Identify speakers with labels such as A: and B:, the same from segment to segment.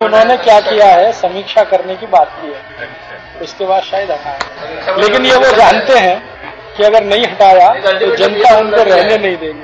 A: उन्होंने क्या किया है, समीक्षा करने की बात की है, उसके बाद शायद हटाया। लेकिन ये वो जानते हैं कि अगर नहीं हटाया तो जनता उनको रहने नहीं देगी।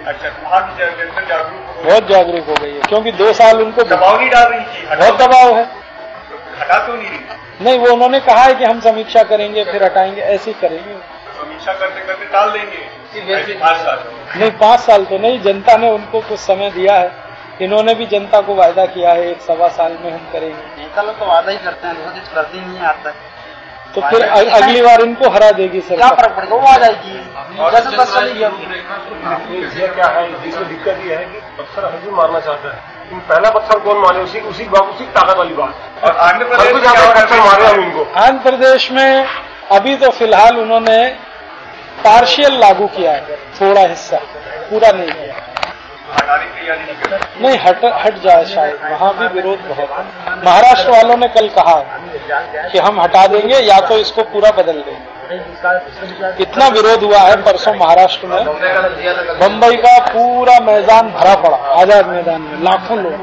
A: बहुत जागरूक हो गई है, क्योंकि 2 साल उनको
B: दबाव नहीं डाल रही थी।
A: बहुत दबाव है।
B: हटा क्यों नहीं रही?
A: नहीं, वो उन्होंने कहा है कि हम समीक्षा करेंगे फिर हटाएंगे, ऐसे ही करेंगे।
B: समीक्षा करते करते टाल देंगे 5 साल।
A: नहीं, 5 साल तो नहीं, जनता ने उनको कुछ समय दिया है। इन्होंने भी जनता को वायदा किया है 1-1.25 साल में हम करेंगे।
C: नेता लोग तो वादा ही करते हैं, कुछ करते ही नहीं आता है।
A: तो फिर अगली बार इनको हरा देगी सरकार।
C: क्या फर्क पड़ेगा, वो आ जाएगी। जैसे 10 साल
B: क्या है, इसमें दिक्कत ये है कि पत्थर हर भी मारना चाहता है, लेकिन पहला पत्थर कौन मारे, उसी ताकत वाली बात। और आंध्र प्रदेश मारे हम इनको।
A: आंध्र प्रदेश में अभी तो फिलहाल उन्होंने पार्शियल लागू किया है, थोड़ा हिस्सा, पूरा नहीं किया।
B: हटाने की तैयारी नहीं कर रही।
A: नहीं, हट जाए शायद, वहां भी विरोध बहुत है। महाराष्ट्र वालों ने कल कहा कि हम हटा देंगे या तो इसको पूरा बदल देंगे। इतना विरोध हुआ है परसों महाराष्ट्र में, बम्बई का पूरा मैदान भरा पड़ा, आजाद मैदान में लाखों लोग।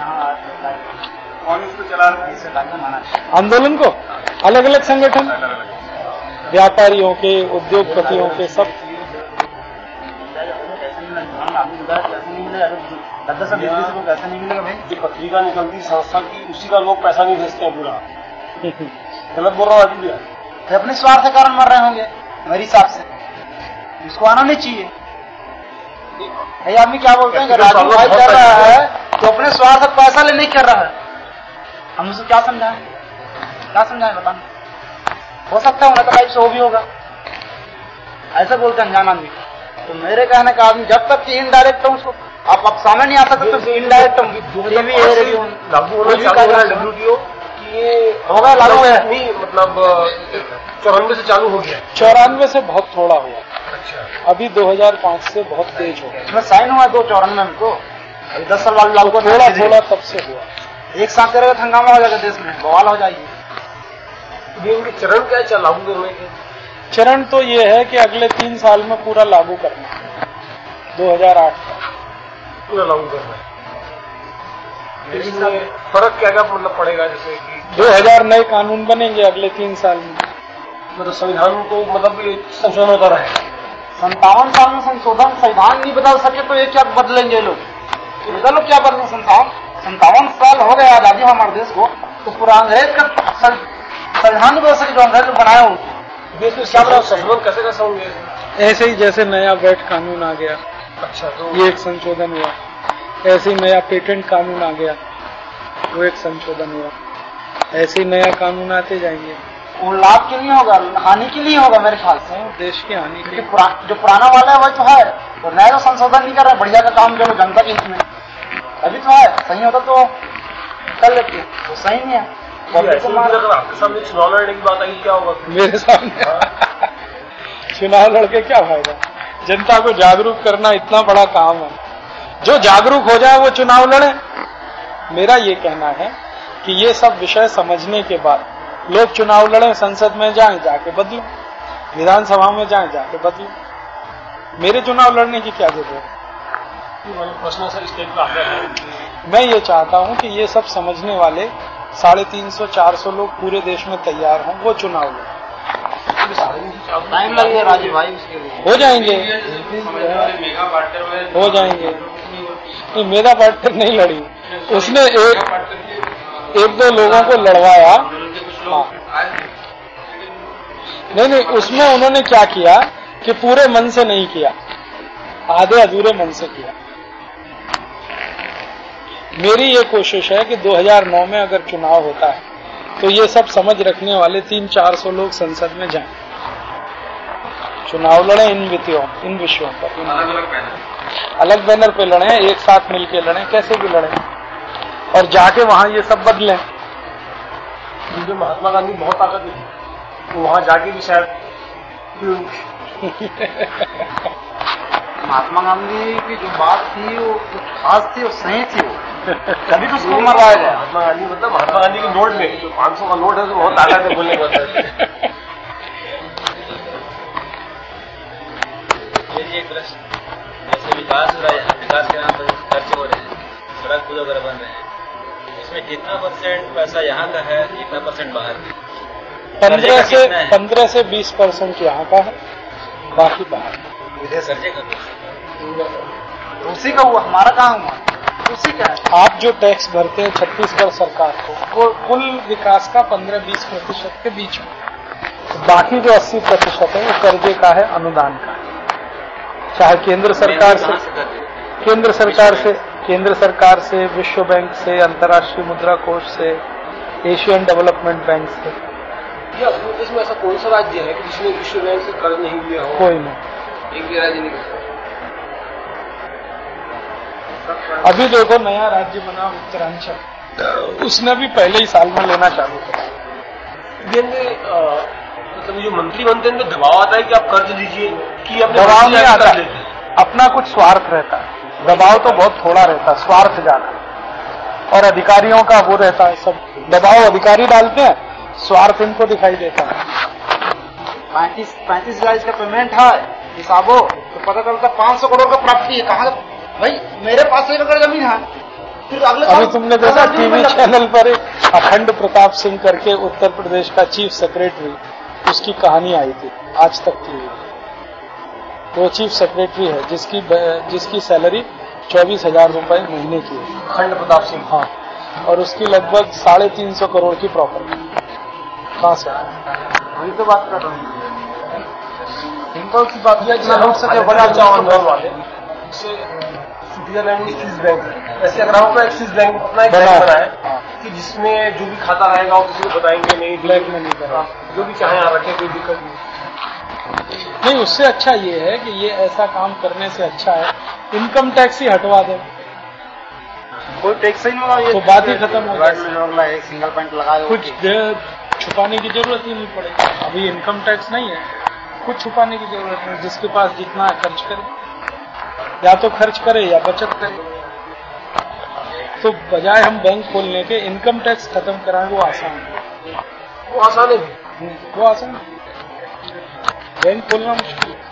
B: कौन इसको चला रहा है?
A: आंदोलन को अलग अलग संगठन, व्यापारियों के, उद्योगपतियों के, सब।
C: कैसे नहीं मिलेगा भाई?
B: जो पत्रिका निकलती संस्था की, उसी का लोग पैसा नहीं भेजते हैं पूरा। गलत बोल रहा हूँ अभी?
C: तो अपने स्वार्थ के कारण मर रहे होंगे मेरे हिसाब से, इसको आना नहीं चाहिए। ये आदमी क्या बोलते हैं कि राजू भाई कर रहा है तो अपने स्वार्थ का पैसा लेने कर रहा है। हम उसे क्या समझाएं, बताना। हो सकता है उनका टाइप से वो भी होगा, ऐसा बोलते हैं अनजान आदमी। तो मेरे कहने का आदमी जब तक कि इनडायरेक्ट हो, उसको आप सामने नहीं आ सकते तो इनडायरेक्ट
B: लागू होना WTO कि ये
C: होगा, लागू है
B: नहीं, मतलब 94 से चालू हो गया।
A: 94 से बहुत थोड़ा हुआ।
B: अच्छा,
A: अभी 2005 से बहुत तेज हो गया।
C: इसमें साइन हुआ 294 में, तो अभी 10 साल वाले लागू
A: थोड़ा तब से हुआ।
C: एक साथ करेगा तो हंगामा हो जाएगा, देश में बवाल हो जाएगी।
B: ये उनके चरण क्या है लागू करने के?
A: चरण तो ये है कि अगले 3 साल में पूरा लागू करना है, 2008 का
B: पूरा लागू करना है। इसमें फर्क क्या मतलब पड़ेगा, जैसे कि
A: 2000 नए कानून बनेंगे अगले 3 साल में।
B: मतलब संविधान को मतलब संशोधन होता रहे।
C: 57 साल में संशोधन, संविधान नहीं बदल सके तो ये क्या बदलेंगे लोग? बदलो क्या बदलें? 57 साल हो गए आजादी हमारे देश को, तो पूरा अंग्रेज का संविधान नहीं बदल सके जो अंग्रेज बनाए हो।
B: देश में क्या संशोधन कैसे होंगे?
A: ऐसे ही जैसे नया वैट कानून आ गया,
B: अच्छा, तो
A: ये एक संशोधन हुआ। ऐसे ही नया पेटेंट कानून आ गया, वो एक संशोधन हुआ। ऐसे ही नया कानून आते जाएंगे।
C: वो लाभ के लिए होगा, हानि के लिए होगा मेरे ख्याल से।
A: देश की हानि के लिए।
C: जो पुराना वाला है वही तो है, तो नया तो संशोधन नहीं कर रहे, बढ़िया का काम जो जनता के हित में अभी तो है। सही होता तो कर लेते, तो सही नहीं है।
B: आपके सामने चुनाव लड़ने की बात आई, क्या होगा
A: मेरे सामने? चुनाव लड़के क्या फायदा? जनता को जागरूक करना इतना बड़ा काम है, जो जागरूक हो जाए वो चुनाव लड़े। मेरा ये कहना है कि ये सब विषय समझने के बाद लोग चुनाव लड़ें, संसद में जाएं जाके बदलें, विधानसभा में जाएं जाके बदलें। मेरे चुनाव लड़ने की क्या जरूरत है?
B: प्रश्न सर इस टाइप का आता है।
A: मैं ये चाहता हूं कि ये सब समझने वाले 350-400 लोग पूरे देश में तैयार हों, वो चुनाव लड़ें।
C: टाइम लगेगा राजीव भाई उसके लिए।
A: हो जाएंगे। नहीं, मेधा पाटकर नहीं लड़ी, उसने एक दो लोगों को लड़वाया। हाँ। नहीं, उसमें उन्होंने क्या किया कि पूरे मन से नहीं किया, आधे अधूरे मन से किया। मेरी ये कोशिश है कि 2009 में अगर चुनाव होता है तो ये सब समझ रखने वाले 300-400 लोग संसद में जाएं, चुनाव लड़ें इन विषयों पर। अलग बैनर पे लड़ें, एक साथ मिलके लड़ें, कैसे भी लड़ें, और जाके वहां ये सब बदलें।
B: मुझे महात्मा गांधी बहुत ताकत थी, तो वहां जाके भी शायद
C: महात्मा गांधी की जो बात थी वो खास थी, वो सही थी, वो तभी तो उसको मरवाया गया।
B: महात्मा गांधी मतलब महात्मा गांधी के नोट में जो 500 का नोट है तो बहुत ताकत है बोलने का।
D: एक प्रश्न, जैसे विकास हो रहा है, विकास के नाम पर खर्चे हो रहे हैं, सड़क पुल वगैरह बन रहे हैं, इसमें कितना % पैसा यहाँ का है, कितना % बाहर?
A: 15 से 20% यहाँ का है, बाकी बाहर।
D: विदेश कर्जे का
C: उसी का हुआ, हमारा कहाँ हुआ, उसी का है।
A: आप जो टैक्स भरते हैं छत्तीसगढ़ सरकार को, वो कुल विकास का 15-20% के बीच में, बाकी जो 80% है वो कर्जे का है, अनुदान का है। चाहे केंद्र सरकार से, विश्व बैंक से, अंतर्राष्ट्रीय मुद्रा कोष से, एशियन डेवलपमेंट बैंक से।
B: उत्तर प्रदेश में ऐसा कौन सा राज्य है कि जिसने विश्व बैंक से कर्ज नहीं लिया हो?
A: कोई नहीं,
B: एक भी राज्य नहीं।
A: अभी देखो नया राज्य बना उत्तरांचल, उसने भी पहले ही साल में लेना चालू किया।
B: मतलब जो मंत्री बनते हैं तो दबाव आता है कि आप कर्ज लीजिए, कि अपने
A: दबाव नहीं आता, अपना कुछ स्वार्थ रहता है। दबाव तो बहुत थोड़ा रहता है, स्वार्थ ज्यादा, और अधिकारियों का वो रहता है, सब दबाव अधिकारी डालते हैं, स्वार्थ इनको दिखाई देता है।
C: 35 हजार इसका पेमेंट है हिसाबो, तो पता चलता 500 करोड़ का प्राप्ति है। कहाँ भाई, मेरे पास 1 एकड़ जमीन है, फिर अगले
A: अभी तुमने देखा टीवी चैनल पर अखंड प्रताप सिंह करके उत्तर प्रदेश का चीफ सेक्रेटरी, उसकी कहानी आई थी आज तक की। वो चीफ सेक्रेटरी है जिसकी सैलरी 24,000 रुपए महीने की है,
B: अखंड प्रताप सिंह।
A: हाँ, और उसकी लगभग 350 करोड़ की प्रॉपर्टी। कहाँ से?
C: वही तो बात कर रहा हूँ,
B: सिंपल सी बात है, इतना लूट सके बड़ा आंदोलन वाले। स्विट्जरलैंड एक्सिस बैंक, ऐसे अगर हम एक्सिस बैंक अपना एक बैंक बनाए कि जिसमें जो भी खाता रहेगा वो किसी को बताएंगे नहीं,
A: ब्लैक में नहीं करा,
B: जो भी चाहे यहाँ रखे, कोई दिक्कत
A: नहीं। उससे अच्छा ये है कि ये ऐसा काम करने से अच्छा है इनकम टैक्स ही हटवा दे,
C: कोई टैक्स ही नहीं होगा, ये
A: तो बात ही खत्म हो
C: जाए। एक सिंगल पॉइंट लगाए,
A: कुछ छुपाने की जरूरत ही नहीं पड़ेगी। अभी इनकम टैक्स नहीं है, कुछ छुपाने की जरूरत नहीं, जिसके पास जितना है खर्च करे, या तो खर्च करे या बचत करे। तो बजाय हम बैंक खोलने के इनकम टैक्स खत्म कराएं, वो आसान है।
B: वो आसान है,
A: वो आसान है, बैंक खोलना मुश्किल है।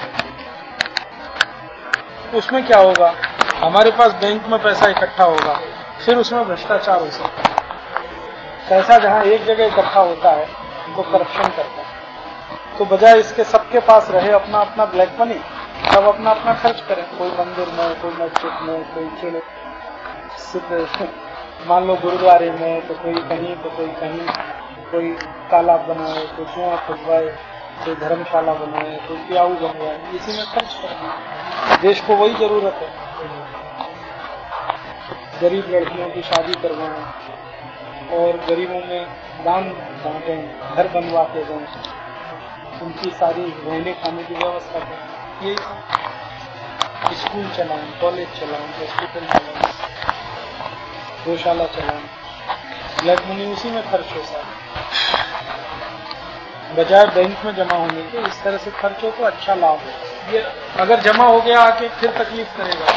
A: उसमें क्या होगा, हमारे पास बैंक में पैसा इकट्ठा होगा, फिर उसमें भ्रष्टाचार हो सकता है। पैसा जहां एक जगह इकट्ठा होता है तो करप्शन करता है। तो बजाय इसके सबके पास रहे अपना अपना ब्लैक मनी, सब अपना अपना खर्च करें, कोई मंदिर में, कोई मस्जिद में, कोई चलो मान लो गुरुद्वारे में, तो कोई कहीं तो कोई कहीं, कोई तालाब बनाए, कोई कुआं खुदवाए, कोई धर्मशाला बनाए, कोई प्याऊ बनवाए, इसी में खर्च करना। देश को वही जरूरत है। गरीब लड़कियों की शादी करवाएं और गरीबों में दान बांटें, घर बनवा के दें, उनकी सारी रहने खाने की व्यवस्था करें। ये स्कूल चलाएं, कॉलेज चलाएं, हॉस्पिटल चलाएं, गौशाला चलाएं, ब्लैक मनी उसी में खर्च हो सकता है। बजाय बैंक में जमा होने के इस तरह से खर्च हो तो अच्छा लाभ है। ये अगर जमा हो गया आके फिर तकलीफ करेगा।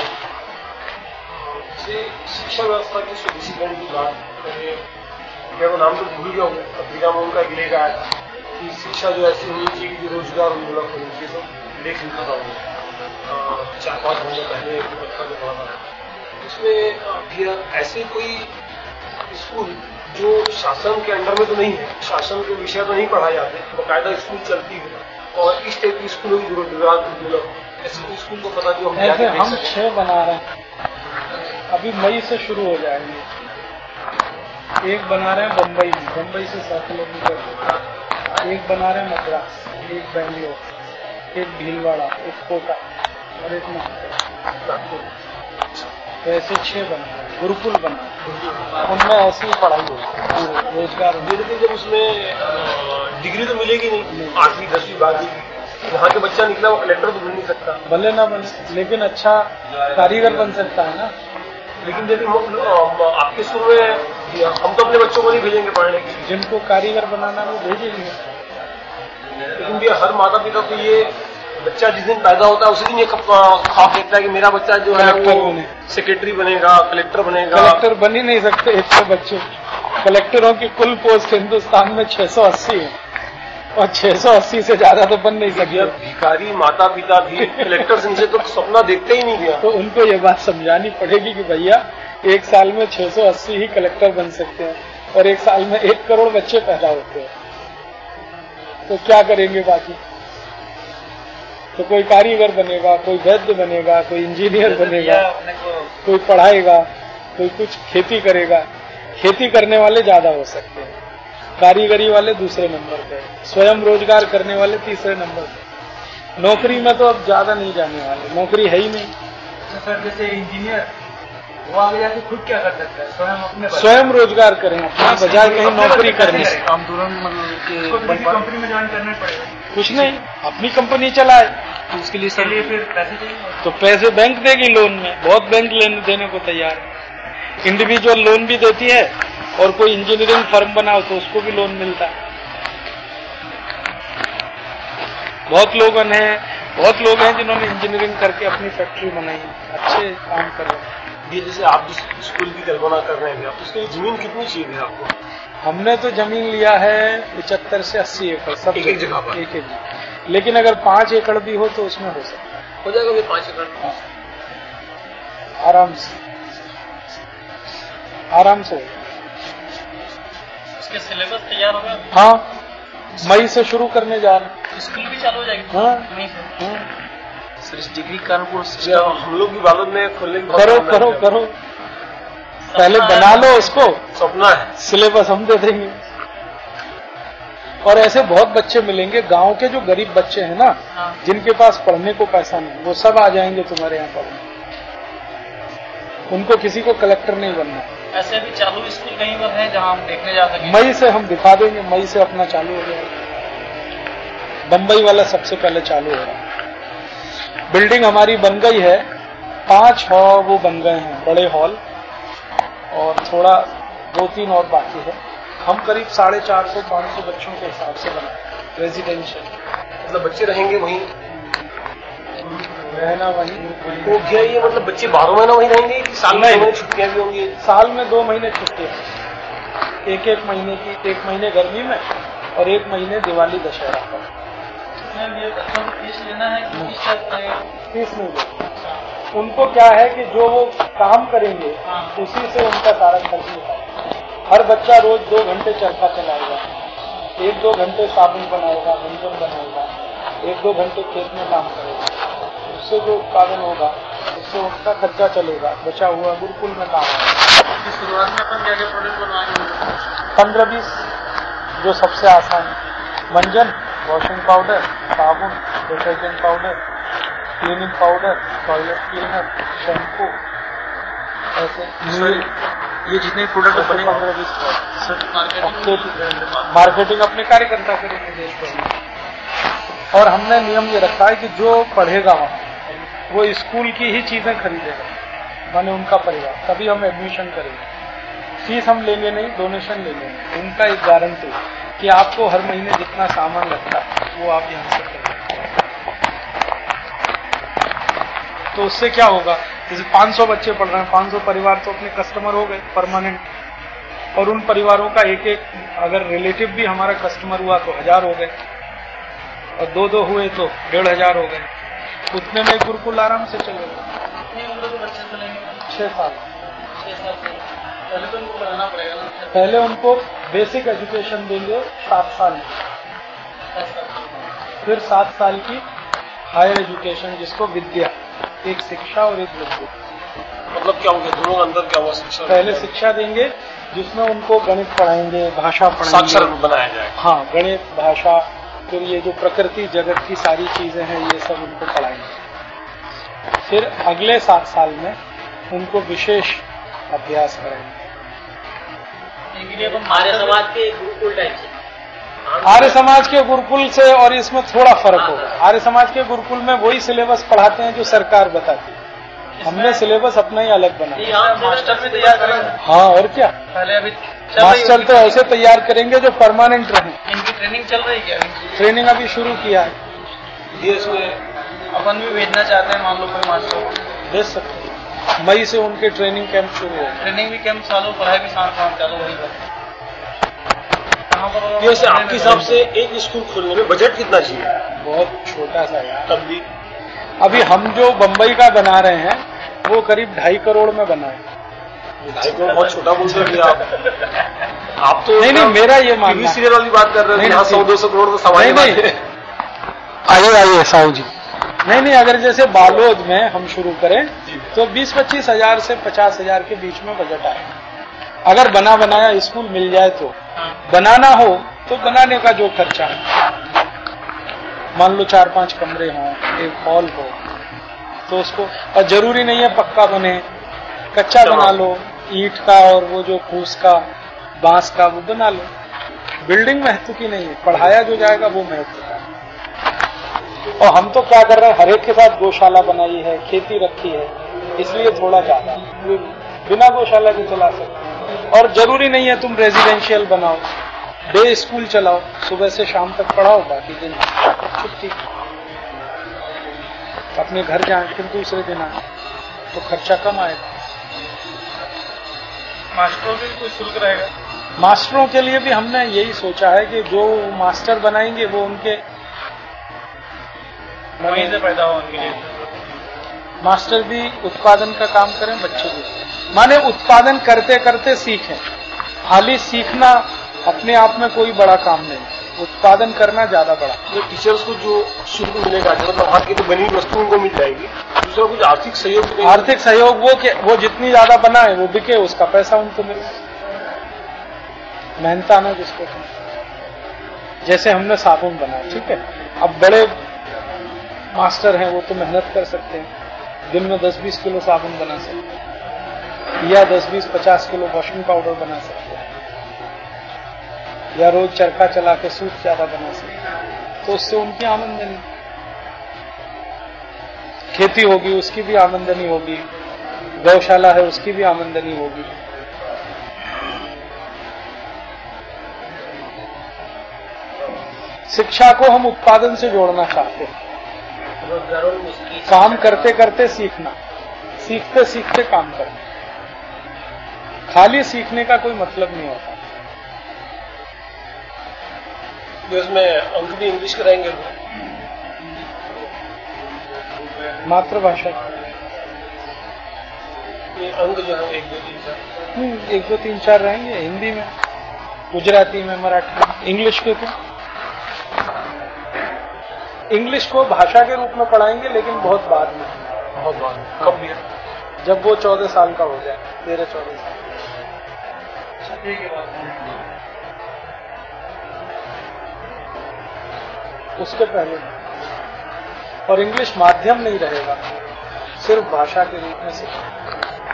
B: शिक्षा व्यवस्था की सुदृढ़ीकरण की बात करें, मैं वो नाम तो भूल गया हूँ, पत्रिका में उनका लेख आया कि शिक्षा जो ऐसी होनी चाहिए कि रोजगार उन्मूलक होनी चाहिए। तो लेख लिखा था वो 4-5 महीने पहले एक पत्रिका में पढ़ा था। उसमें फिर ऐसे कोई स्कूल जो शासन के अंडर में तो नहीं है, शासन के विषय तो नहीं पढ़ाए जाते, बाकायदा स्कूल चलती है, और इस टाइप की स्कूलों की रोजगार उन्मूलक ऐसे स्कूल को पता नहीं।
A: ऐसे हम 6 बना रहे हैं, अभी मई से शुरू हो जाएंगे। एक बना रहे हैं बम्बई में, बम्बई से 100 किलोमीटर, एक बना रहे हैं मद्रास, एक बेंगलोर, एक भीलवाड़ा, एक कोटा और एक नागपुर। तो ऐसे 6 बना रहे हैं, गुरुकुल बना, उनमें ऐसी ही पढ़ाई होगी, रोजगार।
B: जब उसमें डिग्री तो मिलेगी नहीं, 8वीं 10वीं 12वीं, वहाँ के बच्चा निकला वो कलेक्टर तो बन नहीं सकता,
A: भले ना बने, लेकिन अच्छा कारीगर बन सकता है ना।
B: लेकिन यदि आपके स्कूल में हम तो अपने बच्चों को नहीं भेजेंगे पढ़ने के लिए,
A: जिनको कारीगर बनाना वो भेजेंगे।
B: लेकिन भी हर माता पिता को ये बच्चा जिस दिन पैदा होता है उसी दिन ये ख्वाब देखता है कि मेरा बच्चा जो है वो सेक्रेटरी बनेगा, कलेक्टर बनेगा।
A: कलेक्टर बन ही नहीं सकते इतने बच्चे। कलेक्टरों की कुल पोस्ट हिंदुस्तान में 680 है और 680 से ज्यादा तो बन नहीं सकते।
B: भिखारी माता पिता भी कलेक्टर से तो सपना देखते ही नहीं गया।
A: तो उनको ये बात समझानी पड़ेगी कि भैया एक साल में 680 ही कलेक्टर बन सकते हैं और एक साल में 1 करोड़ बच्चे पैदा होते हैं, तो क्या करेंगे बाकी? तो कोई कारीगर बनेगा, कोई वैद्य बनेगा, कोई इंजीनियर बनेगा, कोई पढ़ाएगा, कोई कुछ खेती करेगा। खेती करने वाले ज्यादा हो सकते हैं, कारीगरी वाले दूसरे नंबर पे, स्वयं रोजगार करने वाले तीसरे नंबर पे। नौकरी में तो अब ज्यादा नहीं जाने वाले, नौकरी है ही नहीं।
C: सर जैसे इंजीनियर वो आगे जाके खुद क्या कर सकता है? स्वयं अपने
A: स्वयं रोजगार करें अपना, बजाय कहीं नौकरी करने से।
C: काम तुरंत मतलब कंपनी में ज्वाइन करना पड़ेगा।
A: कुछ नहीं, अपनी कंपनी चलाए,
C: तो उसके लिए सर फिर पैसे चाहिए,
A: तो पैसे बैंक देगी लोन में, बहुत बैंक देने को तैयार है। इंडिविजुअल लोन भी देती है और कोई इंजीनियरिंग फर्म बनाओ तो उसको भी लोन मिलता है। बहुत लोग हैं जिन्होंने इंजीनियरिंग करके अपनी फैक्ट्री बनाई, अच्छे काम कर रहे हैं।
B: ये जैसे आप जिस स्कूल की कल्पना कर रहे हैं, आप उसके लिए जमीन कितनी चाहिए थी आपको?
A: हमने तो जमीन लिया है 75 से 80 एकड़, सब
B: एक जगह पर,
A: एक जगह। लेकिन अगर 5 एकड़ भी हो तो उसमें हो सकता है,
B: हो जाएगा भी 5 एकड़
A: आराम से।
D: उसके सिलेबस तैयार होगा?
A: हाँ, मई से शुरू करने जा रहे हैं।
D: स्कूल भी चालू हो जाएगी?
A: हाँ,
C: सर इस डिग्री कानपुर
B: हम लोग की बालोद में खोलने की
A: करो पहले बना लो, उसको
B: सपना है,
A: सिलेबस हम दे देंगे। और ऐसे बहुत बच्चे मिलेंगे गांव के, जो गरीब बच्चे हैं ना, जिनके पास पढ़ने को पैसा नहीं, वो सब आ जाएंगे तुम्हारे यहाँ पढ़ने। उनको किसी को कलेक्टर नहीं बनना।
D: ऐसे भी चालू स्कूल कहीं पर है जहां हम देखने जा सकें?
A: मई से हम दिखा देंगे, मई से अपना चालू हो जाएगा। बम्बई वाला सबसे पहले चालू हो रहा है। बिल्डिंग हमारी बन गई है, 5 वो बन गए हैं बड़े हॉल, और थोड़ा 2-3 और बाकी है। हम करीब 450-500 बच्चों के हिसाब से बनाए रेजिडेंशियल।
B: मतलब बच्चे रहेंगे वहीं,
A: रहना वहीं।
B: तो क्या ये मतलब बच्चे 12 महीना वहीं रहेंगे कि साल में 2 महीने छुट्टियां भी होंगी?
A: साल में 2 महीने छुट्टी है, एक महीने की, 1 महीने गर्मी में और 1 महीने दिवाली दशहरा पर।
D: फीस लेना है कि
A: फीस नहीं देते। उनको क्या है कि जो वो काम करेंगे उसी से उनका सारा खर्च निकलेगा। हर बच्चा रोज 2 घंटे चरखा चलाएगा, 1-2 घंटे साबुन बनाएगा, व्यंजन बनाएगा, 1-2 घंटे खेत में काम करेगा। उससे जो उत्पादन होगा उससे उसका खर्चा चलेगा, बचा हुआ गुरुकुल में काम होगा।
D: शुरुआत में अपन क्या क्या प्रोडक्ट बनवाएंगे?
A: 15-20 जो सबसे आसान है, मंजन, वॉशिंग पाउडर, साबुन, detergent powder, cleaning powder, toilet cleaner, shampoo, ऐसे
C: ये जितने प्रोडक्ट बने
A: 15-20 मार्केटिंग अपने कार्यकर्ता करेंगे देश भर। और हमने नियम ये रखा है कि जो पढ़ेगा वहाँ वो स्कूल की ही चीजें खरीदेगा, माने उनका परिवार, तभी हम एडमिशन करेंगे। फीस हम लेंगे नहीं, डोनेशन ले लेंगे। उनका एक गारंटी कि आपको हर महीने जितना सामान लगता है वो आप यहाँ से करेंगे। तो उससे क्या होगा, जैसे 500 बच्चे पढ़ रहे हैं, 500 परिवार तो अपने कस्टमर हो गए परमानेंट, और उन परिवारों का एक अगर रिलेटिव भी हमारा कस्टमर हुआ तो 1000 हो गए, और 2-2 हुए तो 1500 हो गए। उतने में गुरुकुल आराम से चलेगा।
D: कितनी उम्र के बच्चे चलेंगे?
A: 6 साल।
D: 6 साल से पहले तो उनको पढ़ाना पड़ेगा ना?
A: पहले उनको बेसिक एजुकेशन देंगे 7 साल में, फिर 7 साल की हायर एजुकेशन, जिसको विद्या, एक शिक्षा और एक विद्या।
B: मतलब क्या होगा, दोनों अंदर क्या हुआ? शिक्षा
A: पहले शिक्षा देंगे जिसमें उनको गणित पढ़ाएंगे, भाषा पढ़ाएंगे,
B: साक्षर बनाया जाए।
A: हाँ, गणित, भाषा, फिर ये जो प्रकृति जगत की सारी चीजें हैं ये सब उनको पढ़ाएंगे। फिर अगले 7 साल में उनको विशेष अभ्यास कराएंगे।
D: आर्य समाज के गुरुकुल टाइप से?
A: आर्य समाज के गुरुकुल से और इसमें थोड़ा फर्क होगा। आर्य समाज के गुरुकुल में वही सिलेबस पढ़ाते हैं जो सरकार बताती है, हमने सिलेबस अपना ही अलग बनाया।
D: मास्टर में तैयार करेंगे?
A: हाँ, और क्या,
D: पहले अभी
A: मास्टर तो ऐसे तैयार करेंगे जो परमानेंट रहें।
D: इनकी ट्रेनिंग चल रही क्या?
A: ट्रेनिंग अभी शुरू किया है।
B: ये इसमें
D: अपन भी भेजना चाहते हैं, मान लो कोई मास्टर
A: भेज सकते हैं। मई से उनके ट्रेनिंग कैंप शुरू हो।
D: ट्रेनिंग भी कैंप चालू, पढ़ाई भी साथ चालू होगी।
B: जैसे आपके हिसाब से एक स्कूल खोलने में बजट कितना चाहिए?
A: बहुत छोटा सा यार।
B: तब भी
A: अभी हम जो बम्बई का बना रहे हैं वो करीब 2.5 करोड़ में बना है।
B: ढाई करोड़ बहुत छोटा बोलते हैं आप तो
A: नहीं, मेरा ये मानना
B: सीरियल वाली बात कर रहे हैं, 100-200 करोड़ तो सामान्य बात है।
A: आइए साहू जी। नहीं, अगर जैसे बालोद में हम शुरू करें तो 20-25 हजार से 50 हजार के बीच में बजट आए। अगर बना बनाया स्कूल मिल जाए तो, बनाना हो तो बनाने का जो खर्चा है, मान लो 4-5 कमरे हों, एक हॉल हो, तो उसको, और जरूरी नहीं है पक्का बने, कच्चा बना लो, ईंट का और वो जो फूस का, बांस का, वो बना लो। बिल्डिंग महत्व की नहीं है, पढ़ाया जो जाएगा वो महत्व का। और हम तो क्या कर रहे हैं, हर एक के साथ गौशाला बनाई है, खेती रखी है, इसलिए थोड़ा ज्यादा, बिना गौशाला के चला सकते हैं। और जरूरी नहीं है तुम रेजिडेंशियल बनाओ, डे स्कूल चलाओ, सुबह से शाम तक पढ़ाओ, बाकी दिन छुट्टी, अपने घर जाए फिर दूसरे दिन आए, तो खर्चा कम आएगा।
D: मास्टरों के कोई शुल्क रहेगा?
A: मास्टरों के लिए भी हमने यही सोचा है कि जो मास्टर बनाएंगे वो उनके
D: वहीं से पैदा हो, उनके लिए
A: मास्टर भी उत्पादन का काम करें, बच्चे भी, माने उत्पादन करते करते सीखें। खाली सीखना अपने आप में कोई बड़ा काम नहीं, उत्पादन करना ज्यादा बड़ा।
B: तो टीचर्स को जो शुल्क मिलेगा, मतलब वहाँ की तो बनी वस्तुओं को मिल जाएगी, दूसरा कुछ आर्थिक सहयोग?
A: आर्थिक सहयोग वो जितनी ज्यादा बनाए वो बिके, उसका पैसा उनको मिले। मेहनत आना जिसको, जैसे हमने साबुन बनाया, ठीक है, अब बड़े मास्टर हैं वो तो मेहनत कर सकते हैं, दिन में 10-20 किलो साबुन बना सकते हैं, या 10-20-50 किलो वॉशिंग पाउडर बना सकते हैं, या रोज चरखा चला के सूट ज्यादा बना सकते हैं, तो उससे उनकी आमदनी, खेती होगी उसकी भी आमदनी होगी, गौशाला है उसकी भी आमदनी होगी। शिक्षा को हम उत्पादन से जोड़ना चाहते हैं, काम करते करते सीखना, सीखते सीखते काम करना, खाली सीखने का कोई मतलब नहीं होता।
B: इसमें अंक भी इंग्लिश कराएंगे,
A: मातृभाषा
B: ये अंक जो है 1, 2, 3, 4
A: 1, 2, 3, 4 रहेंगे, हिंदी में, गुजराती में, मराठी में। इंग्लिश के क्यों? इंग्लिश को भाषा के रूप में पढ़ाएंगे, लेकिन बहुत बाद में।
B: बहुत बाद में? कब भी?
A: जब वो 14 साल का हो जाए, 13-14 साल। उसके पहले। और इंग्लिश माध्यम नहीं रहेगा, सिर्फ भाषा के रूप में सीखेंगे।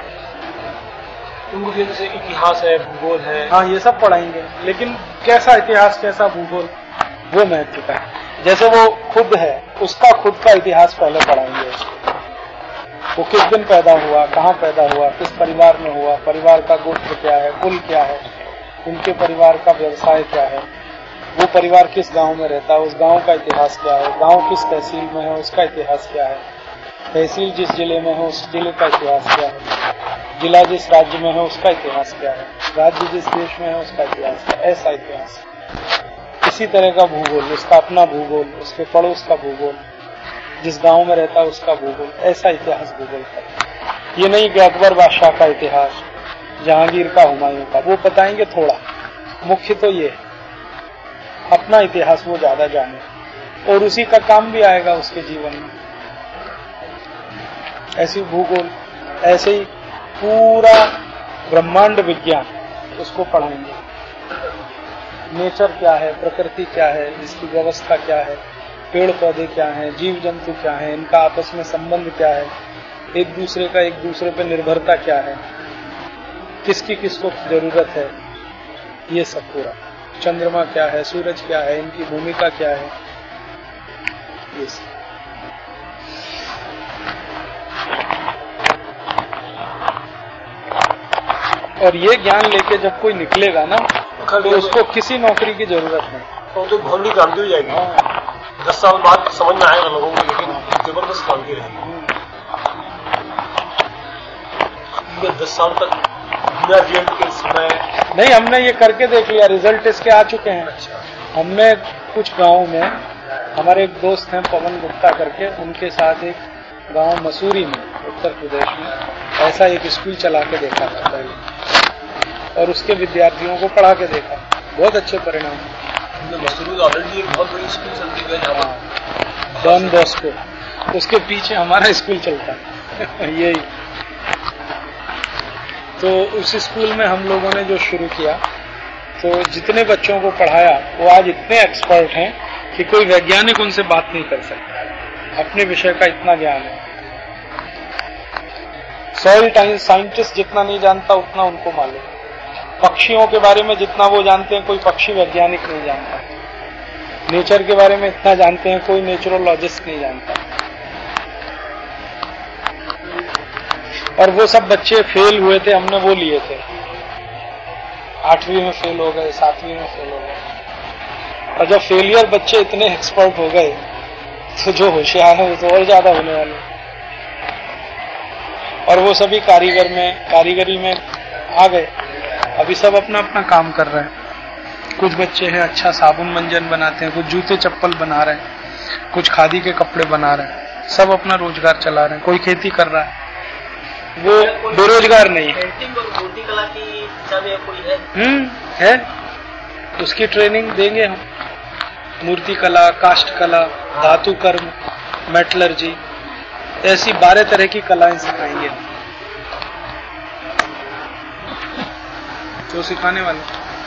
B: उनको जैसे इतिहास है, भूगोल है,
A: हाँ ये सब पढ़ाएंगे, लेकिन कैसा इतिहास, कैसा भूगोल, वो महत्व का है। जैसे वो खुद है, उसका खुद का इतिहास पहले पढ़ाएंगे उसको, वो किस दिन पैदा हुआ, कहाँ पैदा हुआ, किस परिवार में हुआ, परिवार का गोत्र क्या है, कुल क्या है, उनके परिवार का व्यवसाय क्या है, वो परिवार किस गांव में रहता है, उस गांव का इतिहास क्या है, गांव किस तहसील में है उसका इतिहास क्या है, तहसील जिस जिले में है उस जिले का इतिहास क्या है, जिला जिस राज्य में है उसका इतिहास क्या है, राज्य जिस देश में है उसका इतिहास क्या है, ऐसा इतिहास। इसी तरह का भूगोल, उसका अपना भूगोल, उसके पड़ोस का भूगोल, जिस गांव में रहता है उसका भूगोल, ऐसा इतिहास भूगोल का। ये नहीं कि अकबर बादशाह का इतिहास, जहांगीर का, हुमायूं का, वो बताएंगे थोड़ा, मुख्य तो ये है अपना इतिहास वो ज्यादा जाने, और उसी का काम भी आएगा उसके जीवन में। ऐसी भूगोल, ऐसे ही पूरा ब्रह्मांड विज्ञान उसको पढ़ाएंगे। नेचर क्या है, प्रकृति क्या है, इसकी व्यवस्था क्या है, पेड़ पौधे क्या हैं, जीव जंतु क्या हैं, इनका आपस में संबंध क्या है, एक दूसरे का एक दूसरे पर निर्भरता क्या है, किसकी किसको जरूरत है, ये सब पूरा। चंद्रमा क्या है, सूरज क्या है, इनकी भूमिका क्या है, ये सब। और ये ज्ञान लेके जब कोई निकलेगा ना, तो उसको किसी नौकरी की जरूरत नहीं,
B: तो बहुत बड़ी क्रांति हो जाएगी। 10 साल बाद समझ में आएगा लोगों को, लेकिन जबरदस्त क्रांति रहेगी। 10 साल तक बिना रिजल्ट के समय
A: नहीं, हमने ये करके देख लिया, रिजल्ट इसके आ चुके हैं।
B: अच्छा।
A: हमने कुछ गांव में, हमारे एक दोस्त हैं पवन गुप्ता करके, उनके साथ एक गांव मसूरी में, उत्तर प्रदेश में ऐसा एक स्कूल चला के देखा था पहले, और उसके विद्यार्थियों को पढ़ा के देखा, बहुत अच्छे परिणाम।
B: मसूरी ऑलरेडी एक बहुत बड़ी स्कूल चलती है,
A: डॉन बॉस्को, उसके पीछे हमारा स्कूल चलता है यही। तो उस स्कूल में हम लोगों ने जो शुरू किया, तो जितने बच्चों को पढ़ाया वो आज इतने एक्सपर्ट हैं कि कोई वैज्ञानिक उनसे बात नहीं कर सकता, अपने विषय का इतना ज्ञान है। सॉइल साइंटिस्ट जितना नहीं जानता उतना उनको मालूम। पक्षियों के बारे में जितना वो जानते हैं कोई पक्षी वैज्ञानिक नहीं जानता। नेचर के बारे में इतना जानते हैं कोई नेचुरोलॉजिस्ट नहीं जानता। और वो सब बच्चे फेल हुए थे, हमने वो लिए थे, 8वीं में फेल हो गए, 7वीं में फेल हो गए। और जब फेलियर बच्चे इतने एक्सपर्ट हो गए तो जो होशियार है वो तो और ज्यादा होने वाले। और वो सभी कारीगरी में आ गए। अभी सब अपना अपना काम कर रहे हैं। कुछ बच्चे हैं अच्छा साबुन मंजन बनाते हैं, कुछ जूते चप्पल बना रहे हैं, कुछ खादी के कपड़े बना रहे हैं, सब अपना रोजगार चला रहे हैं। कोई खेती कर रहा है, वो बेरोजगार नहीं है।
D: पेंटिंग और मूर्ति कला की दिशा में कोई
A: है, उसकी ट्रेनिंग देंगे हम। मूर्ति कला, काष्ठ कला, धातु कर्म, मेटलर्जी, ऐसी 12 तरह की कलाएं सिखाएंगे हम। तो सिखाने वाले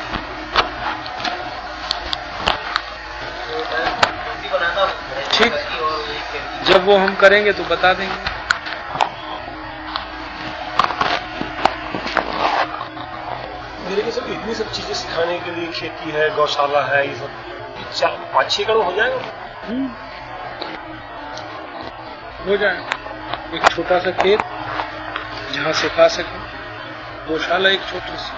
A: ठीक, जब वो हम करेंगे तो बता देंगे।
B: मेरे सब इतनी सब चीजें सिखाने के लिए, खेती है, गौशाला है, ये सब 5-6 एकड़ हो जाएगा।
A: हो जाए एक छोटा सा खेत जहां सिखा सके, गौशाला एक छोटी सी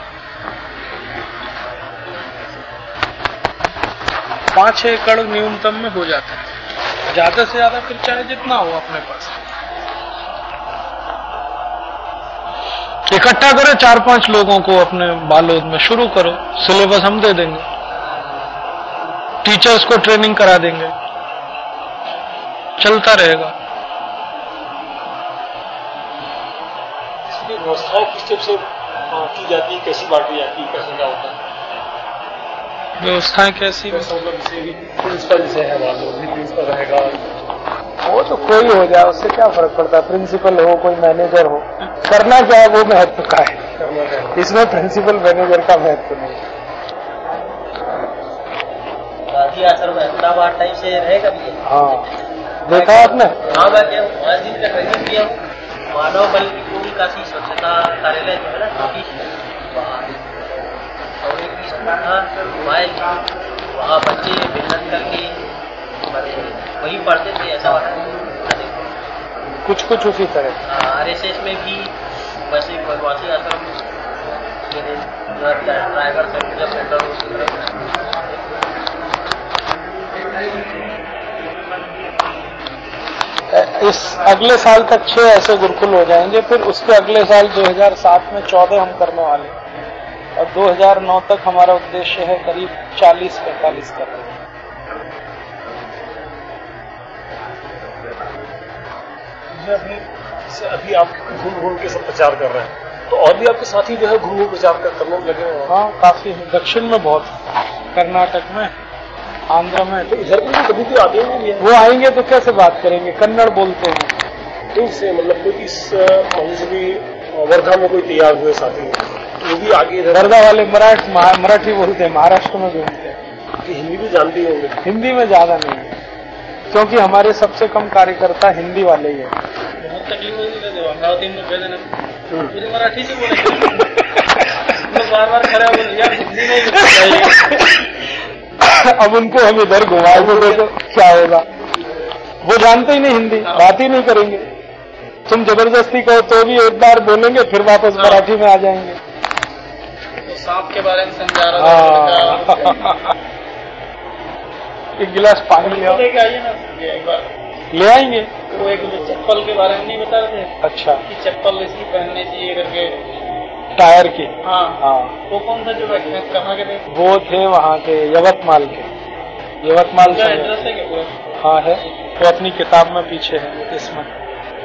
A: 5-6 एकड़ न्यूनतम में हो जाता है। ज्यादा से ज्यादा फिर चाहे जितना हो अपने पास इकट्ठा करो। 4-5 लोगों को अपने बालोद में शुरू करो, सिलेबस हम दे देंगे, टीचर्स को ट्रेनिंग करा देंगे, चलता रहेगा।
B: इसकी व्यवस्थाएं किस टाइप से की जाती है, कैसी बांटी जाती है, कैसे क्या होता है?
A: व्यवस्थाएं कैसी?
B: प्रिंसिपल जैसे है, प्रिंसिपल रहेगा,
A: वो तो कोई हो जाए, उससे क्या फर्क पड़ता है। प्रिंसिपल हो, कोई मैनेजर हो, करना क्या है वो महत्व का है। इसमें प्रिंसिपल मैनेजर का महत्व नहीं है।
D: गांधी आश्रम हैदराबाद टाइम से रहेगा भी।
A: हाँ, देखा आपने?
D: हाँ, मैं क्या आज दिन तक रही किया हूँ। मानव बल की पूरी काशी स्वच्छता कार्यालय जो है ना, और एक स्कूल था वहाँ बच्चे मिलत करके वही पढ़ते थे, ऐसा
A: कुछ कुछ उसी तरह।
D: RSS में भी वैसे बनवासी आश्रम मेरे ड्राइवर से जब
A: इस अगले साल तक 6 ऐसे गुरुकुल हो जाएंगे। फिर उसके अगले साल 2007 में 14 हम करने वाले, और 2009 तक हमारा उद्देश्य है करीब 40-45 करने।
B: अभी आप घूम के सब प्रचार कर रहे हैं, तो और भी आपके साथी जो है घूम प्रचार करने में लगे हैं?
A: हाँ, काफी है। दक्षिण में बहुत, कर्नाटक में, आंध्र में।
B: तो इधर भी कभी भी आते हैं?
A: वो आएंगे तो कैसे बात करेंगे, कन्नड़ बोलते हैं।
B: ठीक से मतलब कोई इस महीने भी वर्धा में कोई तैयार हुए साथी, वो भी आगे
A: वर्धा वाले मराठी बोलते हैं, महाराष्ट्र में घूमते हैं।
B: हिंदी भी जानती होंगे?
A: हिंदी में ज्यादा नहीं है, क्योंकि हमारे सबसे कम कार्यकर्ता हिंदी वाले ही है।
D: बहुत तकलीफ होती है अमरावती में भेजने, मुझे मराठी से बोले बार खड़ा बोले यार हिंदी नहीं।
A: अब उनको हम इधर घुमाए तो देखो क्या होगा। वो जानते ही नहीं हिंदी, बात ही नहीं करेंगे। तुम जबरदस्ती कहो तो भी एक बार बोलेंगे, फिर वापस मराठी में आ जाएंगे।
D: तो सांप के बारे में समझा रहा था।
A: एक गिलास पानी ले आओ।
D: लेके आइए ना एक बार।
A: ले आएंगे।
D: वो एक चप्पल के बारे में नहीं बता रहे थे?
A: अच्छा,
D: कि चप्पल इसकी पहननी चाहिए करके,
A: टायर की।
D: हाँ
A: हाँ,
D: वो कौन था जो कहाँ के थे?
A: वो थे वहाँ के, यवतमाल के। यवतमाल से
D: एड्रेस है क्या पूरा?
A: हाँ है, वो अपनी किताब में पीछे है इसमें।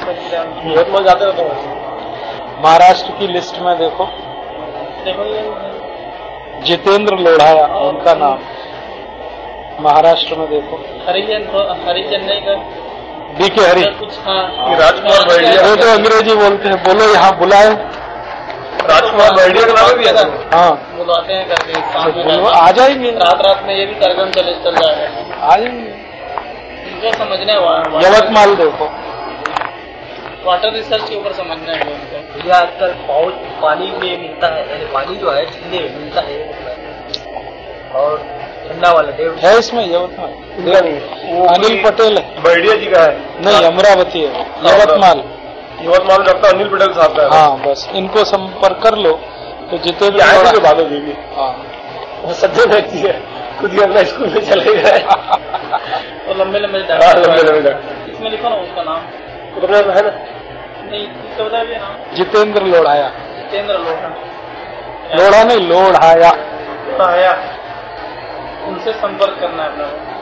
B: यवतमाल जाते रहता हूँ।
A: महाराष्ट्र की लिस्ट में देखो,
D: देखो ये
A: जितेंद्र लोढ़ाया उनका नाम, महाराष्ट्र में देखो।
D: हरिजन नहीं कर
A: बीके हरी,
D: कुछ। हाँ,
B: राजकुमार बर्डिया,
A: वो तो अंग्रेजी बोलते हैं, बोलो यहाँ बुलाए।
B: राजकुमार बर्डिया का नाम भी है।
A: हाँ,
D: बुलाते हैं करके
A: तो बोलो, आ जाएंगे,
D: रात में ये भी कार्यक्रम चल जाएगा।
A: आ जाएंगे।
D: इनको समझने हुआ है,
A: यवतमाल देखो,
D: वाटर रिसर्च के ऊपर समझना है उनको।
C: ये आजकल बहुत पानी में मिलता है, यानी पानी जो है झील में मिलता है और ठंडा वाला देव
A: है इसमें यवतमाल।
B: वो
A: अनिल पटेल है,
B: बर्डिया जी का है।
A: नहीं अमरावती है, यवतमाल।
B: यवतमाल डॉक्टर अनिल पटेल साहब का है।
A: हाँ, बस इनको संपर्क कर लो तो जितेंद्र
B: आए थे
A: लोढ़ा-
B: जो बालो जी भी,
A: हाँ,
B: वो सज्जन व्यक्ति है, खुद ही अपना स्कूल में चले गए।
D: तो लंबे लंबे
B: हाँ, लंबे डॉक्टर।
D: इसमें लिखो ना उसका नाम।
B: तो अपना है ना,
D: नहीं, इसका बताइए नाम।
A: जितेंद्र लोढ़ाया,
D: जितेंद्र लोढ़ा।
A: लोढ़ा नहीं लोढ़ाया।
B: आया
D: उनसे संपर्क करना है अपना।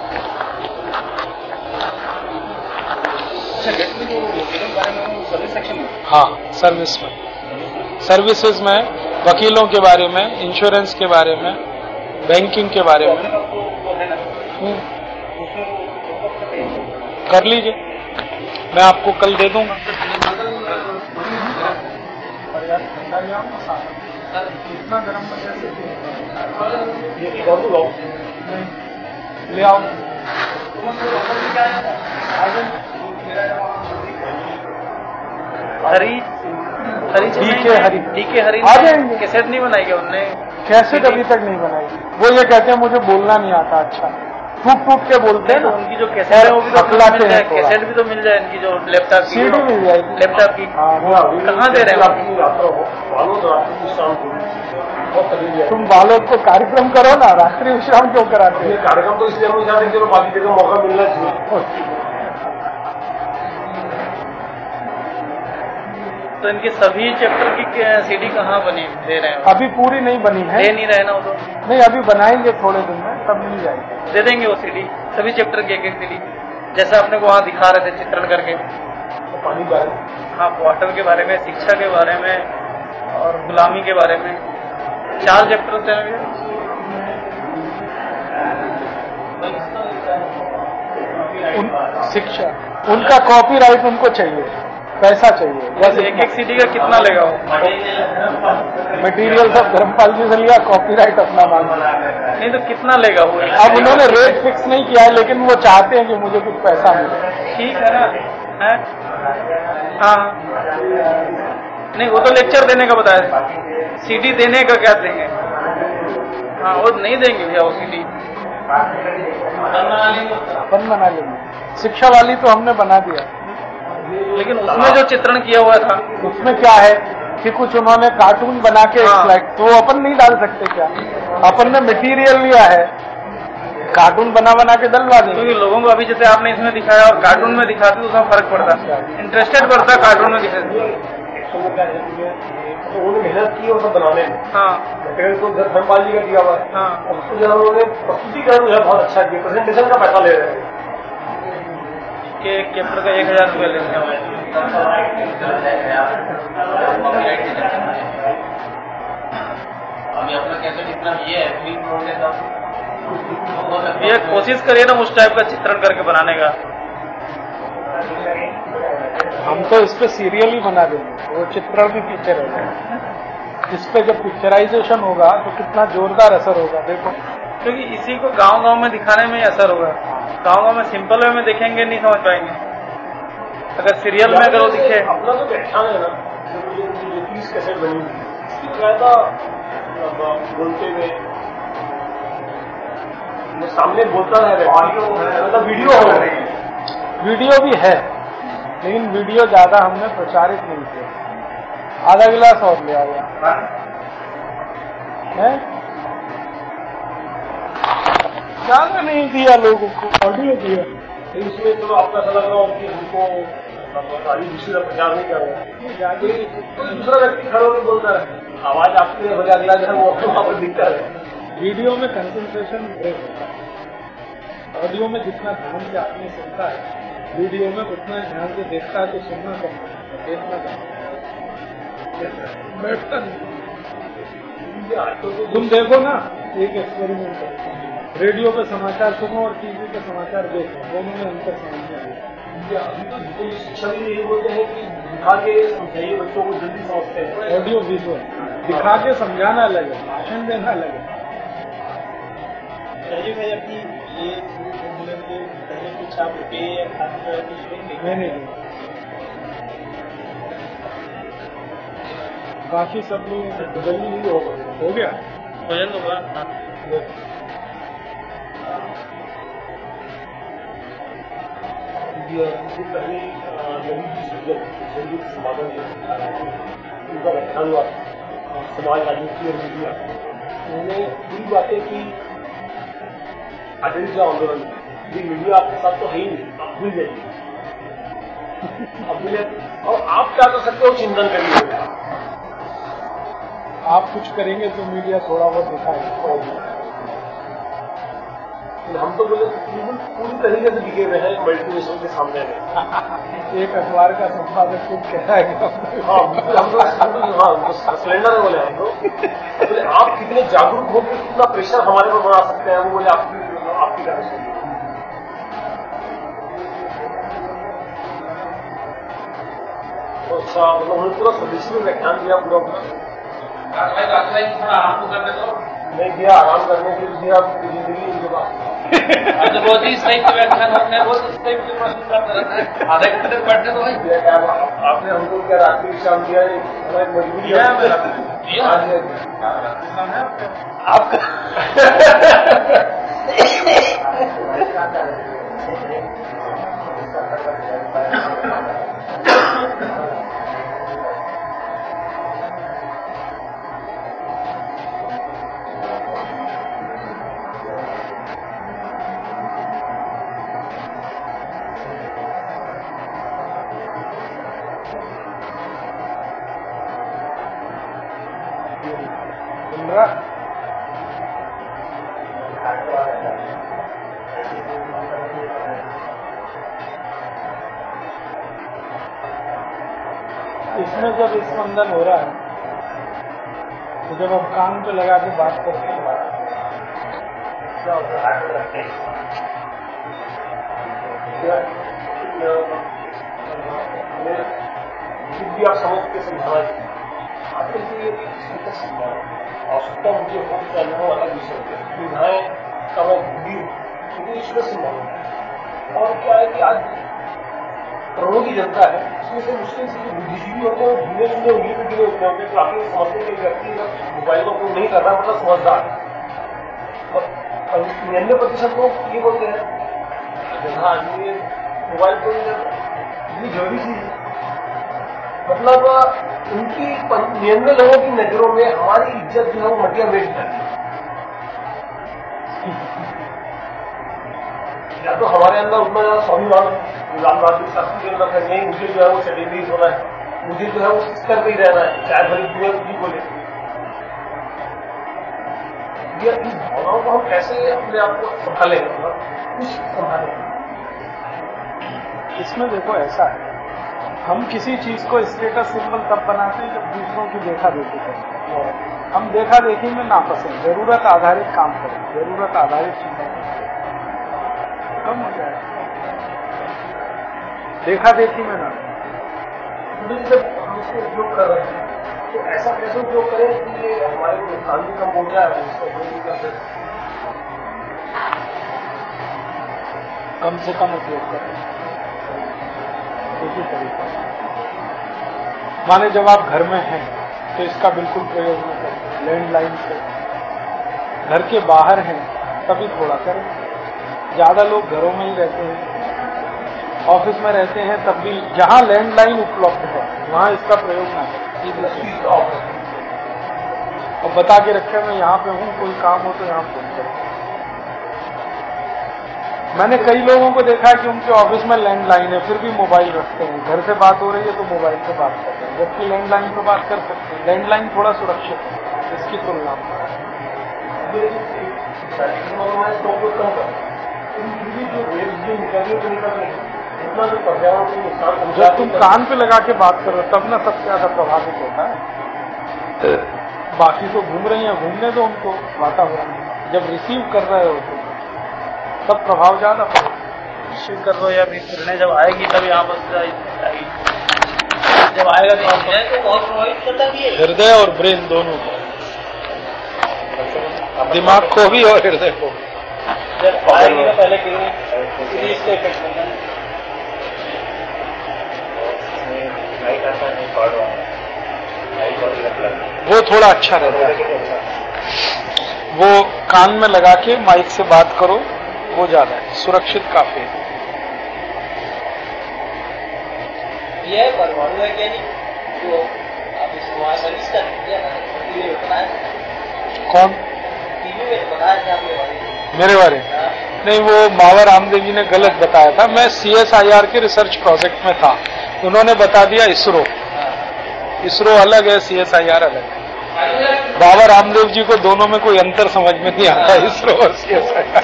A: हाँ, सर्विस में, सर्विसेज में, वकीलों के बारे में, इंश्योरेंस के बारे में, बैंकिंग के बारे में कर लीजिए, मैं आपको कल दे दूंगा। ले आओ।
D: डीके हरी
A: आ जाएंगे।
D: कैसेट नहीं बनाई क्या उनने?
A: कैसेट अभी तक नहीं बनाई। वो ये कहते हैं मुझे बोलना नहीं आता, अच्छा टूट टूट के बोलते हैं ना।
D: उनकी जो कैसेट है वो भी तो
A: अकलाते
D: मिल जाए,
A: हैं थोड़ा।
D: कैसेट भी तो मिल जाए इनकी जो लैपटॉप की।
A: सीडी मिल जाएगी।
D: लैपटॉप की कहाँ दे रहे हैं?
A: तुम बालोद को कार्यक्रम करो ना, रात्रि विश्राम क्यों कराते
B: ये
A: हो?
B: कार्यक्रम तो इसलिए हम चाहते हैं बाकी जगह मौका मिलना चाहिए।
D: तो इनके सभी चैप्टर की सीडी कहाँ बनी दे रहे हैं?
A: अभी पूरी नहीं बनी है,
D: दे नहीं रहे ना वो तो।
A: नहीं अभी बनाएंगे थोड़े दिन में, तब मिल जाएगी।
D: दे देंगे वो सीडी, सभी चैप्टर की एक एक सीडी, जैसा अपने को वहाँ दिखा रहे थे चित्रण करके।
B: पानी बारे
D: हाँ, वाटर के बारे में, शिक्षा के बारे में और गुलामी के बारे में 4 चैप्टर थे।
A: शिक्षा, उनका कॉपीराइट उनको चाहिए, पैसा चाहिए।
D: बस एक एक सीडी का कितना लेगा वो?
A: मटेरियल सब धर्मपाल जी से लिया, कॉपीराइट अपना मांगा।
D: नहीं तो कितना लेगा वो?
A: अब उन्होंने रेट फिक्स नहीं किया है, लेकिन वो चाहते हैं कि मुझे कुछ पैसा मिले।
D: ठीक है ना, है? हाँ, नहीं वो तो लेक्चर देने का बताया, सीडी देने का क्या देंगे? हाँ, वो नहीं देंगे भैया वो सीडी।
A: अपन बना लेंगे, शिक्षा वाली तो हमने बना दिया,
D: लेकिन उसमें जो चित्रण किया हुआ था
A: उसमें क्या है कि कुछ उन्होंने कार्टून बना के एक
D: हाँ।
A: स्लाइड, तो वो अपन नहीं डाल सकते क्या? अपन ने मटेरियल लिया है, कार्टून बना बना के डलवा देंगे।
D: क्योंकि लोगों को अभी जैसे आपने इसमें दिखाया और कार्टून में दिखाते तो उसमें फर्क पड़ता, इंटरेस्टेड बढ़ता कार्टून में दिखाते।
B: तो उन्होंने मेहनत की और सब बनाने में,
D: हाँ
B: मटेरियल तो धर्मपाल जी का दिया हुआ है।
D: हाँ,
B: और उसको जो है उन्होंने प्रस्तुतिकरण जो है बहुत अच्छा किया, प्रेजेंटेशन का पैसा ले रहे हैं।
D: कि एक चैप्टर का 1000 रुपया लेते हैं।
E: अभी अपना कैसे इतना ये है फ्री प्रोसेस
D: ये कोशिश करिए ना उस टाइप का चित्रण करके बनाने का।
A: हम तो इस पे सीरियल ही बना देंगे, वो चित्रण भी पीछे रहेगा। इस पे जब पिक्चराइजेशन होगा तो कितना जोरदार असर होगा, देखो।
D: क्योंकि इसी को गांव-गांव में दिखाने में ही असर होगा। गांव-गांव में सिंपल वे में देखेंगे नहीं समझ पाएंगे, अगर सीरियल में अगर वो दिखे।
B: अपना तो व्याख्यान है ना, जो 30 कैसेट बनी इसकी बकायदा बोलते हुए वो सामने बोलता है, मतलब वीडियो हो रही है।
A: वीडियो भी है, लेकिन वीडियो ज्यादा हमने प्रचारित नहीं किया। आधा गिलास और ले आ गया है, ज्यादा नहीं दिया लोगों को, ऑडियो दिया।
B: इसमें तो आपको ऐसा लग रहा हो कि हमको सारी दूसरी तरफ प्रचार नहीं कर रहे हैं, कोई दूसरा व्यक्ति खड़े होकर बोलता है, आवाज आपके बजा अगला जो है वो वहाँ पर दिखता है।
A: वीडियो में कंसंट्रेशन ब्रेक होता है, ऑडियो में जितना ध्यान से आदमी सुनता है वीडियो में उतना ध्यान से देखता है तो सुनना कम, देखना कम, बैठता नहीं। तुम देखो ना, एक एक्सपेरिमेंट है, रेडियो पे समाचार सुनो और टीवी पे समाचार देखो, दोनों में अंतर समझ में आएगा।
B: शिक्षा भी यही बोलते हैं कि दिखा के समझाइए, बच्चों को जल्दी समझते हैं।
A: ऑडियो विजुअल दिखा के समझाना अलग है, भाषण देना अलग है।
E: चलिए भाई, अपनी ये पहले कुछ आप रुपये या खाते
A: नहीं, बाकी सब लोग जल्दी नहीं हो गया।
E: भोजन होगा।
B: पहले संगीत समागम उनका व्याख्यान हुआ समाज राजनीति और मीडिया, उन्होंने पूरी बातें की आजादी का आंदोलन। ये मीडिया आपके साथ तो है ही नहीं, आप भूल जाइए, अब मिले। और आप क्या कर सकते हो, चिंतन करिए।
A: आप कुछ करेंगे तो मीडिया थोड़ा बहुत दिखाएगा।
B: हम तो बोले पूरी तरीके से दिखे हुए हैं मल्टीनेशनल के सामने में।
A: एक अखबार का संपादक खुद कह रहा है कि
B: सिलेंडर बोले हम तो बोले आप कितने जागरूक होकर कितना प्रेशर हमारे पर बना सकते हैं, वो बोले आपकी तरह से। तो अच्छा, मतलब उन्होंने पूरा स्वदेशी में व्याख्यान दिया पूरा थोड़ा आराम तो करने दो। नहीं दिया, आराम करने के लिए दिया जिंदगी उनके पास।
E: अच्छा, बहुत ही सही व्याख्यान आपने, बहुत सही प्रश्न करते रहते हैं, आधे घंटे तक बैठने तो भाई।
B: आपने हमको क्या रात्रि विश्राम दिया, हमारी मजबूरी है आपका।
A: इसमें जब स्पंदन हो रहा है तो जब हम कान पे लगा के बात करते हैं
B: क्या होता है, भी आप समझ के समझाएं। आखिर ये आवश्यकता मुझे हो अनुभव अलग विषय सुविधाएं का मैं भूली ईश्वर से मांग। और क्या है कि आज करोड़ों की जनता है, उसमें से मुश्किल से बुद्धिजीवी होते हैं, धीरे धीरे उंगली पे गिरे होते हैं, तो आपके समझते के व्यक्ति मोबाइल का उपयोग नहीं कर रहा मतलब समझदार। और 99% लोग ये बोलते हैं हाँ ये मोबाइल को इतनी जरूरी चीज है, मतलब उनकी 99 लोगों की नजरों में हमारी इज्जत जो है वो मटिया मेट जाती है। या तो हमारे अंदर उतना ज्यादा स्वाभिमान लालबाजी शास्त्री के अंदर है, नहीं मुझे जो है वो सेकेंडरी होना है, मुझे जो है वो इस स्तर पर ही रहना है, चाहे भरी दुनिया कुछ भी बोले। ये इन भावनाओं को हम कैसे अपने आप को संभालेंगे, कुछ संभालेंगे।
A: इसमें देखो ऐसा है, हम किसी चीज को स्टेटस सिंबल तब बनाते हैं जब दूसरों की देखा देखी करें। हम देखा देखी में नापसंद, जरूरत आधारित काम करें, जरूरत आधारित चीजें कम हो जाए, देखा देखी में ना।
B: जब हम इसको उपयोग कर रहे हैं तो ऐसा कैसे उपयोग करें कि ये हमारे को नुकसान भी कम हो जाए, इसका उपयोग भी कर सकते,
A: कम से कम उपयोग करें। इसी तरीके माने जब आप घर में हैं तो इसका बिल्कुल प्रयोग न करें, लैंडलाइन से। घर के बाहर हैं तभी थोड़ा करें। ज्यादा लोग घरों में ही रहते हैं, ऑफिस में रहते हैं, तब भी जहां लैंडलाइन उपलब्ध है वहां इसका प्रयोग न करें। और बता के रखें मैं यहाँ पे हूँ, कोई काम हो तो यहाँ फोन करें। मैंने कई लोगों को देखा कि उनके ऑफिस में लैंडलाइन है फिर भी मोबाइल रखते हैं, घर से बात हो रही है तो मोबाइल से बात करते हैं, जबकि लैंडलाइन पे बात कर सकते हैं। लैंडलाइन थोड़ा सुरक्षित है इसकी तुलना में।
B: इतना जो पर्यावरण को नुकसान पहुंचा,
A: जब तुम कान पे लगा के बात करो तब ना सबसे ज्यादा प्रभावित होता है। बाकी तो घूम रही हैं, घूमने दो उनको वातावरण। जब रिसीव कर रहे हो तो तब प्रभाव ज्यादा पड़ेगा।
D: रिसीव कर लो या भी किरणें जब आएगी तभी यहाँ पर जब आएगा तो बहुत प्रभावित करता भी है
A: हृदय और ब्रेन दोनों को, दिमाग को भी और हृदय को।
D: जब आएगी ना पहले किरणें इससे इफेक्ट करना है।
A: वो थोड़ा अच्छा रहता है। वो कान में लगा के माइक से बात करो, वो ज्यादा है, सुरक्षित काफी है।
E: ये परमाणु वैज्ञानिक जो आप इस वहाँ सर्विस का टीवी में बताया,
A: कौन?
E: टीवी में बताया था आपके बारे में?
A: मेरे बारे में नहीं, वो मावा रामदेव जी ने गलत बताया था। मैं CSIR के रिसर्च प्रोजेक्ट में था, उन्होंने बता दिया इसरो। इसरो अलग है, CSIR अलग है। बाबा रामदेव जी को दोनों में कोई अंतर समझ में नहीं आता, इसरो और CSIR।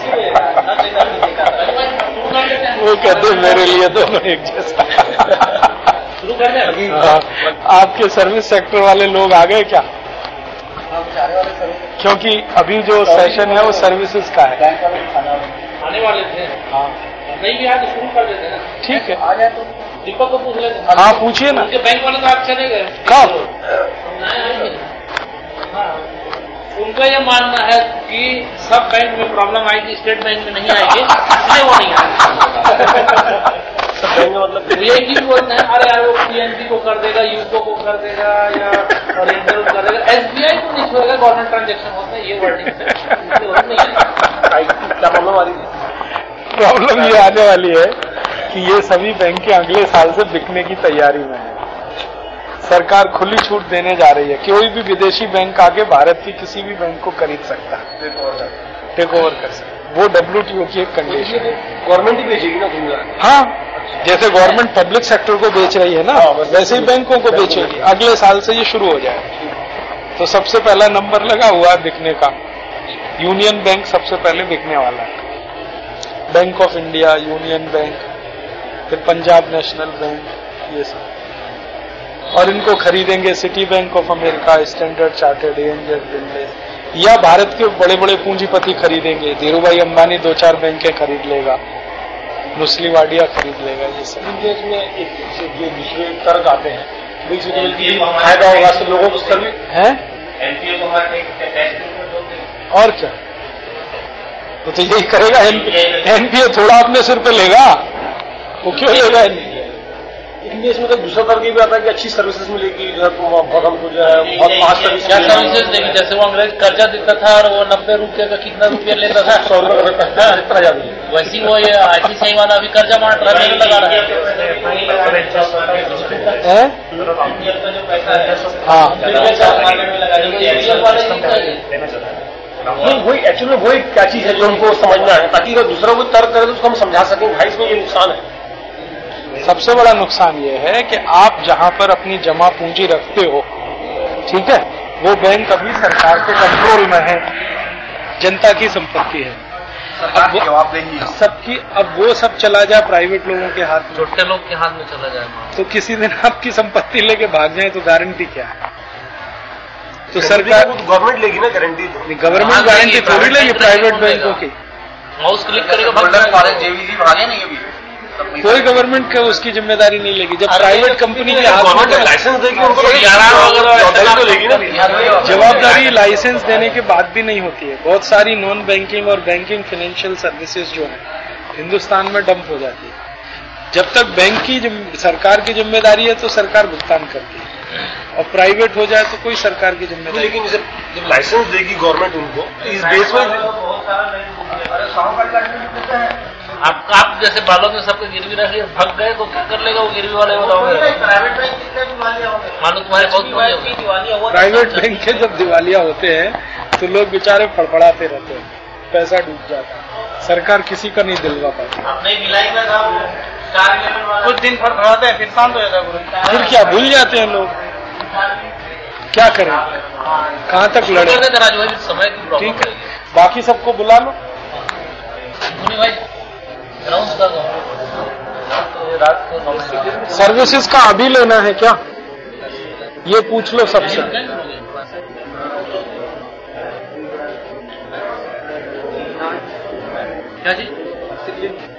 A: वो कहते मेरे लिए दोनों एक जैसा। आपके सर्विस सेक्टर वाले लोग आ गए क्या? क्योंकि अभी जो सेशन है वो सर्विसेज का है।
E: आने वाले थे।
A: हाँ
E: नहीं भी आज शुरू कर देते हैं।
A: ठीक है,
E: आ जाए तो दीपक को पूछ लेते।
A: हाँ पूछिए ना।
E: उनके बैंक वाले तो आप चले गए
A: कब?
E: उनका ये मानना है कि सब बैंक में प्रॉब्लम आएगी, स्टेट बैंक में नहीं आएगी, इसलिए वो नहीं आएगी। मतलब ये की बोलते हैं, अरे यार वो PNB को कर देगा, यूको को कर देगा या ओरिएंटल को कर देगा, SBI को नहीं छोड़ेगा, गवर्नमेंट ट्रांजेक्शन होता है, ये वर्डिंग
A: प्रॉब्लम ये आने वाली है कि ये सभी बैंकें अगले साल से बिकने की तैयारी में है। सरकार खुली छूट देने जा रही है, कोई भी विदेशी बैंक आके भारत की किसी भी बैंक को खरीद सकता है, टेक ओवर कर सकता है। वो WTO की एक कंडीशन है।
B: गवर्नमेंट ही बेचेगी ना दुनिया।
A: हाँ, जैसे गवर्नमेंट पब्लिक सेक्टर को बेच रही है ना, वैसे ही बैंकों को बेचेगी। अगले साल से ये शुरू हो जाएगा। तो सबसे पहला नंबर लगा हुआ है बिकने का। यूनियन बैंक सबसे पहले बिकने वाला है, Bank of India, Union Bank, फिर पंजाब नेशनल बैंक, ये सब। और इनको खरीदेंगे Citi Bank of America, Standard Chartered, ANZ, या भारत के बड़े बड़े पूंजीपति खरीदेंगे। धीरूभाई अंबानी 2-4 बैंकें खरीद लेगा, नुस्ली वाडिया खरीद लेगा। ये सब
B: देश में एक जो दूसरे तर्क आते हैं, फायदा होगा सब लोगों को सर्विस
A: है। और क्या, तो यही करेगा। NPA थोड़ा अपने सिर पे लेगा, वो क्यों लेगा?
B: देश में तो दूसरा तर्क ये भी आता है कि अच्छी सर्विसेज मिलेगी, जो है बहुत हमको जो है बहुत फास्ट सर्विस।
E: क्या सर्विसेज देगी? जैसे वो अंग्रेज कर्जा देता था और वो 90 रुपये का कितना रुपया लेता था,
B: 100 रुपये का
E: वैसी वो ये ICICI वाला अभी कर्जा बांट रहा है, लगा रहा
A: है। हाँ,
B: नहीं वही एक्चुअली वही क्या चीज है जो हमको समझना है, ताकि अगर दूसरा कोई तर्क करे तो उसको हम समझा सकें भाई इसमें ये नुकसान है।
A: सबसे बड़ा नुकसान ये है कि आप जहां पर अपनी जमा पूंजी रखते हो, ठीक है, वो बैंक अभी सरकार के कंट्रोल में है, जनता की संपत्ति है। अब सबकी, अब वो सब चला जाए प्राइवेट लोगों के हाथ में,
E: छोटे लोग के हाथ में चला जाए,
A: तो किसी दिन आपकी संपत्ति लेके भाग जाए तो गारंटी क्या है? तो सरकार,
B: गवर्नमेंट लेगी ना गारंटी।
A: गवर्नमेंट गारंटी थोड़ी लेगी प्राइवेट बैंकों की।
E: माउस क्लिक करेगा,
C: भागे नहीं अभी,
A: कोई गवर्नमेंट का उसकी जिम्मेदारी नहीं लेगी। जब प्राइवेट कंपनी के हाथ
B: गवर्नमेंट
A: में
B: लाइसेंस देगी उनको तो लेगी ना।
A: जवाबदारी लाइसेंस देने के बाद भी नहीं होती है। बहुत सारी नॉन बैंकिंग और बैंकिंग फाइनेंशियल सर्विसेज जो है हिंदुस्तान में डंप हो जाती है। जब तक बैंक की सरकार की जिम्मेदारी है तो सरकार भुगतान करती है, और प्राइवेट हो जाए तो कोई सरकार की जिम्मेदारी।
B: लेकिन जब लाइसेंस देगी गवर्नमेंट उनको, इस बेस में
E: आप जैसे बालों में सबको गिरवी रख लिया, भाग गए तो क्या कर लेगा वो गिरवी वाले?
C: प्राइवेट बैंक कितने दिवालिया हो गए,
E: मानो तुम्हारे बहुत
A: प्राइवेट बैंक के जब दिवालिया होते हैं तो लोग बेचारे फड़फड़ाते रहते हैं, पैसा डूब जाता है, सरकार किसी का नहीं दिलवा पाती।
C: नहीं मिलाई में
D: कुछ दिन फड़फड़ाते हैं, फिर शांत हो जाता है।
A: फिर क्या भूल जाते हैं लोग, क्या करें, कहाँ तक लड़े?
E: समय की प्रॉब्लम
A: ठीक है, बाकी सबको बुला लो।
E: भाई अनाउंस कर दो। रात को
A: सर्विसेज का अभी लेना है क्या, ये पूछ लो सबसे।
E: क्या जी?